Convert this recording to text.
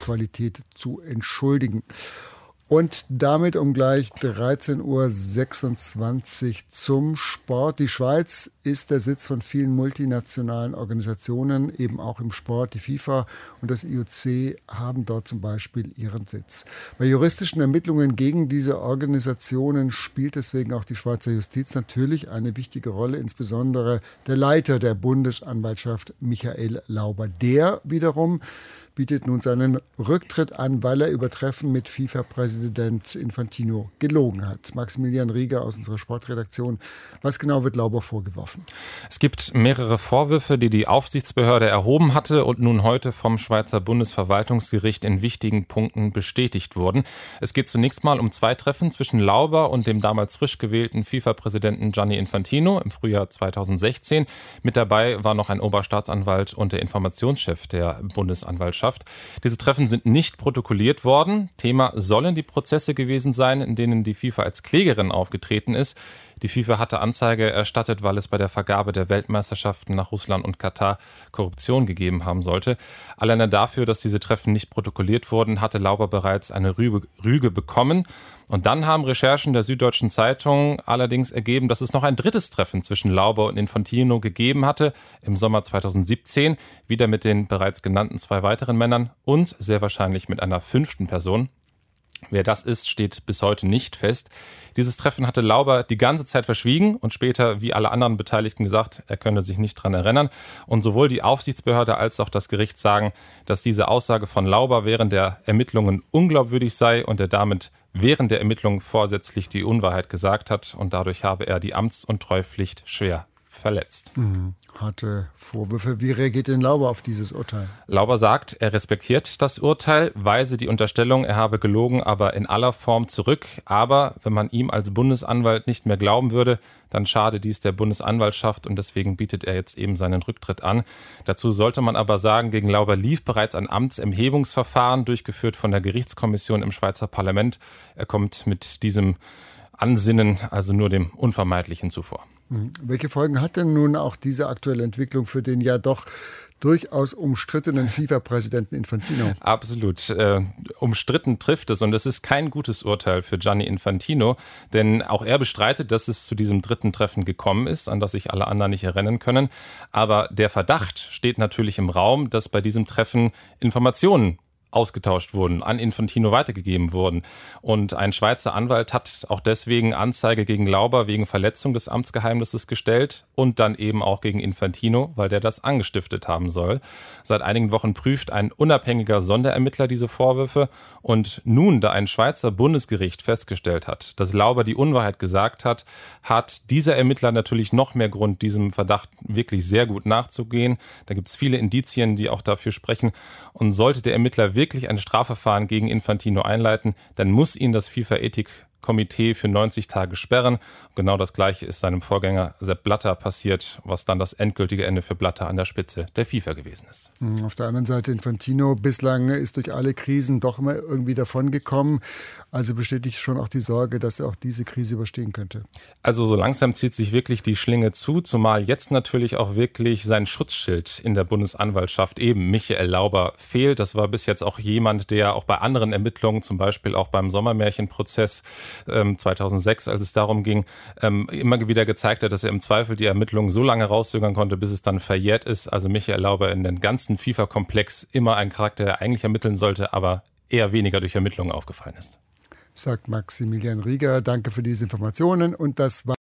Qualität zu entschuldigen. Und damit um gleich 13.26 Uhr zum Sport. Die Schweiz ist der Sitz von vielen multinationalen Organisationen, eben auch im Sport. Die FIFA und das IOC haben dort zum Beispiel ihren Sitz. Bei juristischen Ermittlungen gegen diese Organisationen spielt deswegen auch die Schweizer Justiz natürlich eine wichtige Rolle, insbesondere der Leiter der Bundesanwaltschaft, Michael Lauber. Der wiederum bietet nun seinen Rücktritt an, weil er über Treffen mit FIFA-Präsident Infantino gelogen hat. Maximilian Rieger aus unserer Sportredaktion. Was genau wird Lauber vorgeworfen? Es gibt mehrere Vorwürfe, die die Aufsichtsbehörde erhoben hatte und nun heute vom Schweizer Bundesverwaltungsgericht in wichtigen Punkten bestätigt wurden. Es geht zunächst mal um 2 Treffen zwischen Lauber und dem damals frisch gewählten FIFA-Präsidenten Gianni Infantino im Frühjahr 2016. Mit dabei war noch ein Oberstaatsanwalt und der Informationschef der Bundesanwaltschaft. Diese Treffen sind nicht protokolliert worden. Thema sollen die Prozesse gewesen sein, in denen die FIFA als Klägerin aufgetreten ist. Die FIFA hatte Anzeige erstattet, weil es bei der Vergabe der Weltmeisterschaften nach Russland und Katar Korruption gegeben haben sollte. Alleine dafür, dass diese Treffen nicht protokolliert wurden, hatte Lauber bereits eine Rüge bekommen. Und dann haben Recherchen der Süddeutschen Zeitung allerdings ergeben, dass es noch ein drittes Treffen zwischen Lauber und Infantino gegeben hatte, im Sommer 2017, wieder mit den bereits genannten 2 weiteren Männern und sehr wahrscheinlich mit einer 5. Person. Wer das ist, steht bis heute nicht fest. Dieses Treffen hatte Lauber die ganze Zeit verschwiegen und später, wie alle anderen Beteiligten, gesagt, er könne sich nicht daran erinnern. Und sowohl die Aufsichtsbehörde als auch das Gericht sagen, dass diese Aussage von Lauber während der Ermittlungen unglaubwürdig sei und er damit während der Ermittlungen vorsätzlich die Unwahrheit gesagt hat und dadurch habe er die Amts- und Treupflicht schwer verletzt. Harte Vorwürfe. Wie reagiert denn Lauber auf dieses Urteil? Lauber sagt, er respektiert das Urteil, weise die Unterstellung, er habe gelogen, aber in aller Form zurück. Aber wenn man ihm als Bundesanwalt nicht mehr glauben würde, dann schade dies der Bundesanwaltschaft und deswegen bietet er jetzt eben seinen Rücktritt an. Dazu sollte man aber sagen, gegen Lauber lief bereits ein Amtsenthebungsverfahren, durchgeführt von der Gerichtskommission im Schweizer Parlament. Er kommt mit diesem Ansinnen also nur dem Unvermeidlichen zuvor. Welche Folgen hat denn nun auch diese aktuelle Entwicklung für den ja doch durchaus umstrittenen FIFA-Präsidenten Infantino? Absolut. Umstritten trifft es und es ist kein gutes Urteil für Gianni Infantino, denn auch er bestreitet, dass es zu diesem dritten Treffen gekommen ist, an das sich alle anderen nicht erinnern können. Aber der Verdacht steht natürlich im Raum, dass bei diesem Treffen Informationen ausgetauscht wurden, an Infantino weitergegeben wurden. Und ein Schweizer Anwalt hat auch deswegen Anzeige gegen Lauber wegen Verletzung des Amtsgeheimnisses gestellt und dann eben auch gegen Infantino, weil der das angestiftet haben soll. Seit einigen Wochen prüft ein unabhängiger Sonderermittler diese Vorwürfe und nun, da ein Schweizer Bundesgericht festgestellt hat, dass Lauber die Unwahrheit gesagt hat, hat dieser Ermittler natürlich noch mehr Grund, diesem Verdacht wirklich sehr gut nachzugehen. Da gibt es viele Indizien, die auch dafür sprechen. Und sollte der Ermittler wirklich ein Strafverfahren gegen Infantino einleiten, dann muss ihn das FIFA-Ethikkomitee für 90 Tage sperren. Genau das Gleiche ist seinem Vorgänger Sepp Blatter passiert, was dann das endgültige Ende für Blatter an der Spitze der FIFA gewesen ist. Auf der anderen Seite Infantino bislang ist durch alle Krisen doch immer irgendwie davongekommen. Also bestätigt schon auch die Sorge, dass er auch diese Krise überstehen könnte. Also so langsam zieht sich wirklich die Schlinge zu, zumal jetzt natürlich auch wirklich sein Schutzschild in der Bundesanwaltschaft, eben Michael Lauber, fehlt. Das war bis jetzt auch jemand, der auch bei anderen Ermittlungen, zum Beispiel auch beim Sommermärchenprozess 2006, als es darum ging, immer wieder gezeigt hat, dass er im Zweifel die Ermittlungen so lange rauszögern konnte, bis es dann verjährt ist. Also Michael Lauber in den ganzen FIFA-Komplex immer ein Charakter, der eigentlich ermitteln sollte, aber eher weniger durch Ermittlungen aufgefallen ist. Sagt Maximilian Rieger. Danke für diese Informationen und das war